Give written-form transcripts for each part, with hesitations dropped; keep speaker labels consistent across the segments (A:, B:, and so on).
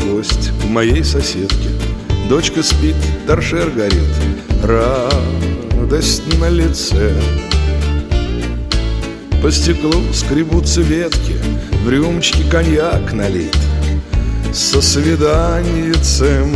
A: гость у моей соседки. Дочка спит, торшер горит, радость на лице. По стеклу скребутся ветки, в рюмочке коньяк налит со свиданьицем.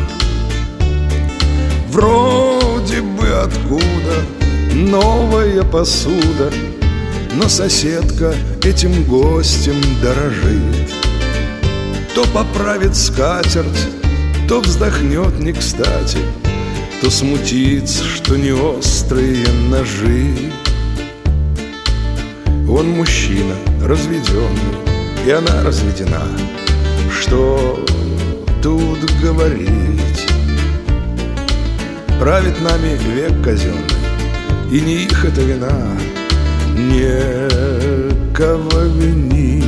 A: Вроде бы откуда новая посуда, но соседка этим гостем дорожит. То поправит скатерть, то вздохнет не кстати, то смутится, что не острые ножи. Он мужчина разведенный, и она разведена. Что тут говорить? Правит нами век казенный, и не их это вина, некого винить.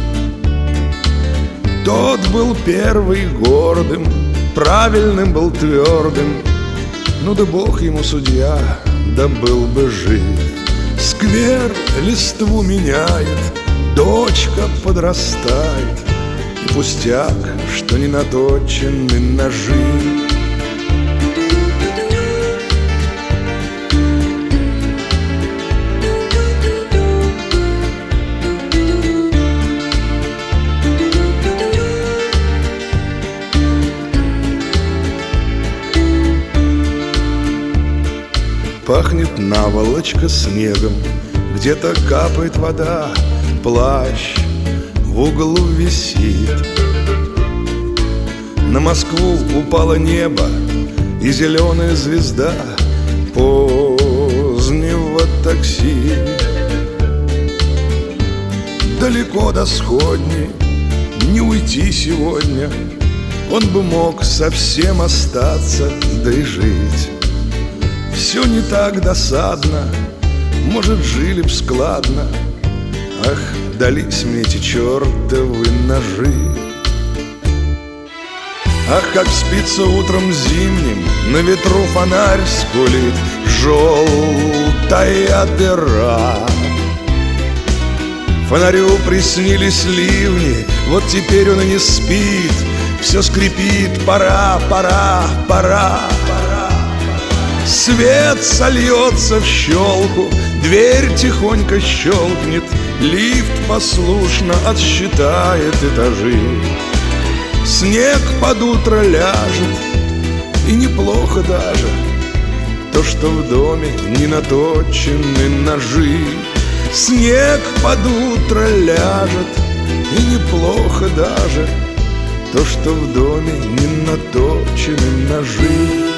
A: Тот был первый гордым, правильным был твердым, ну да бог ему судья, да был бы жив. Сквер листву меняет, дочка подрастает, и пустяк, что не наточены ножи. Пахнет наволочка снегом, где-то капает вода, плащ в углу висит. На Москву упало небо и зеленая звезда позднего такси. Далеко до сходней не уйти сегодня, он бы мог совсем остаться, да и жить. Все не так досадно, может, жили б складно. Ах, дались мне эти чертовы ножи. Ах, как спится утром зимним, на ветру фонарь скулит, желтая дыра. Фонарю приснились ливни, вот теперь он и не спит, все скрипит, пора, пора, пора. Свет сольется в щелку, дверь тихонько щелкнет, лифт послушно отсчитает этажи. Снег под утро ляжет, и неплохо даже то, что в доме не наточены ножи. Снег под утро ляжет, и неплохо даже то, что в доме не наточены ножи.